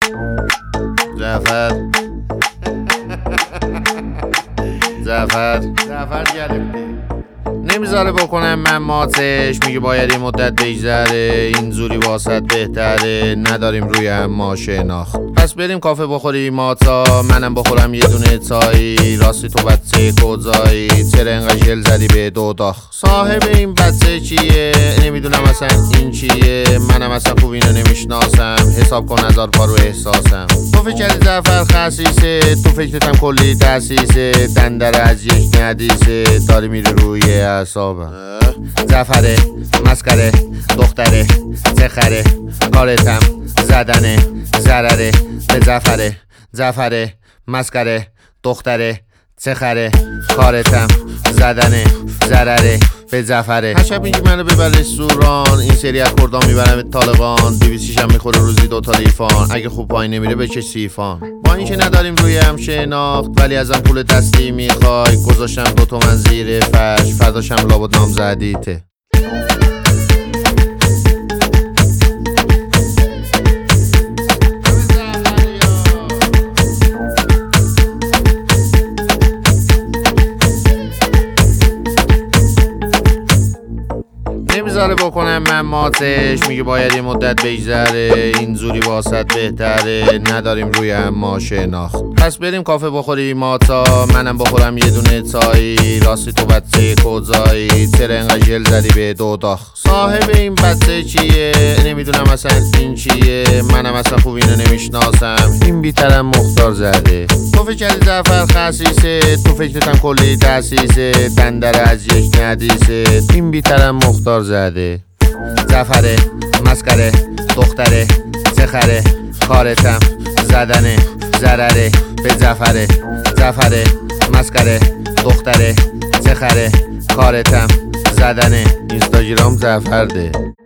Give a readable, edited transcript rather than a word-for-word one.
زفر گرفتی نمیذاره بکنم من ماتش، میگه باید این مدت بگذره، این زوری واسط بهتره، نداریم روی هم ما شناخت. پس بریم کافه بخوریم ماتا، منم بخورم یه دونه تایی، راستی تو بچه کجایی، چرا انقدر ژل زدی به دوداخ؟ صاحب این بچه چیه؟ نمیدونم اصلا این چیه، منم اصلا خوب اینو نمیشناسم، حساب کن 1000 پا رو احساسم. تو فکر زفر خسیسه، تو فکرتم کلی تاسیسه، دندره از یک ندیسه، داری میری روی اعصابم. زفره مسکره دختره چخره، کارتم زدنه ضرره به زفره مسکره دختره چخره، کارتم زدنه ضرره به زفره. هر شب میگی منو ببر رستوران، این سری اکوردان میبرم طالبان، 200 هم میخوره روزی 2 تا لیفان، اگه خوب پایین نمیره بکش سیفان. با اینکه نداریم روی هم شناخت، ولی ازم پول دستی میخوای، گذاشتم 2 تومن زیر فرش، فرداشم لابد نام زدیته. نمیذاره بکنم من ماتش، میگه باید یه مدت بگذره، این زوری واسط بهتره، نداریم روی هم ما شناخت. پس بریم کافه بخوریم ماتا، منم بخورم یه دونه تایی، راستی تو بچه کجایی، چرا انقدر ژل زدی به دوداخ؟ صاحب این بچه چیه؟ نمیدونم اصلا این چیه، منم اصلا خوب اینو نمیشناسم، این بیترم مختار زده. تو فکر زفر خسیسه، تو فکرتم کلی تاسیسه، دندره از یک ندیسه، این بیترم مختار زده. زفره مسکره دختره چخره، کارتم زدنه ضرره به زفره مسکره دختره چخره، کارتم زدنه. اینستاگرام زفرده.